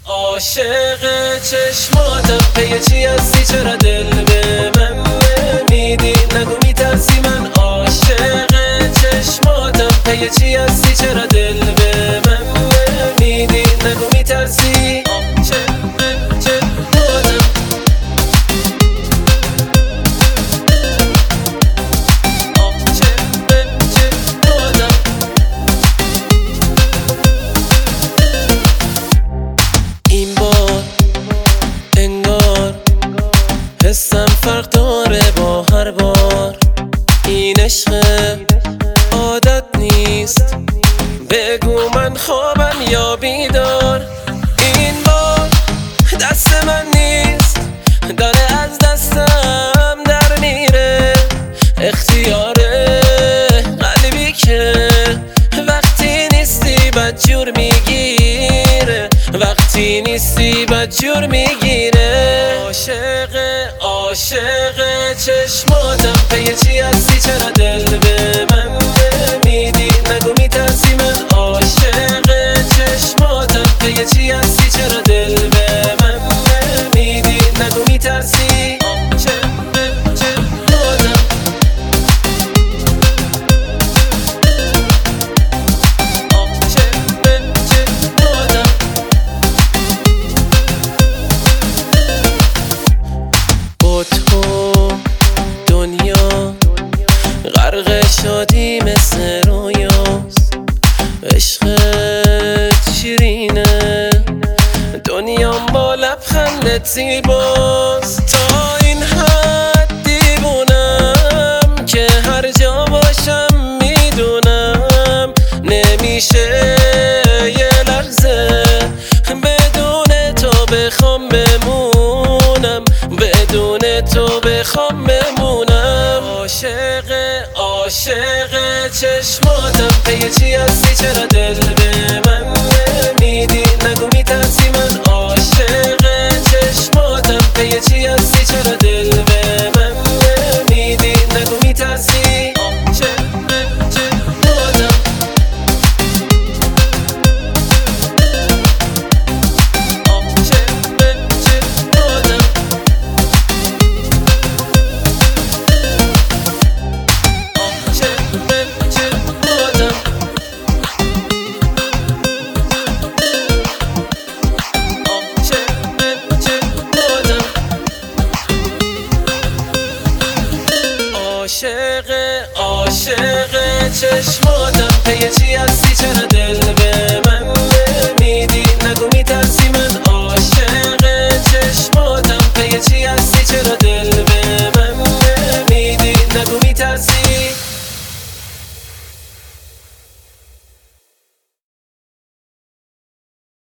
عاشق چشماتم پی چی هستی؟ چرا دل به من نمیدی؟ نگو میترسی؟ من عاشق چشماتم پی چی هستی؟ چرا دل به من نمیدی؟ نگو میترسی؟ حسم فرق داره با هر بار، این عشق عادت نیست. بگو من خوابم یا بیدار؟ این بار دست من نیست، داره از دستم در میره. اختیار قلبی که وقتی نیستی بدجور میگیره، وقتی نیستی بدجور میگیره. عاشق چشماتم پی چی هستی؟ چرا دل به من نمیدی؟ نگو میترسی؟ من عاشق چشماتم پی چی هستی؟ چرا دل به من نمیدی؟ نگو میترسی؟ غرق شادی مثل رویاست، عشقت شیرینه، دنیام با لبخندت زیباست. تا این حد دیوونم که هر جا باشم میدونم نمیشه یه لحظه بدون تو بخوام بمونم، بدون تو بخوام بمونم. عاشق چشماتم پی چی هستی؟ چرا دل به من نمیدی؟ نگو میترسی؟ من عاشق چشماتم پی چی هستی؟ چرا دل به من نمیدی؟ نگو میترسی؟ عاشق چشماتم پی چی هستی؟ چرا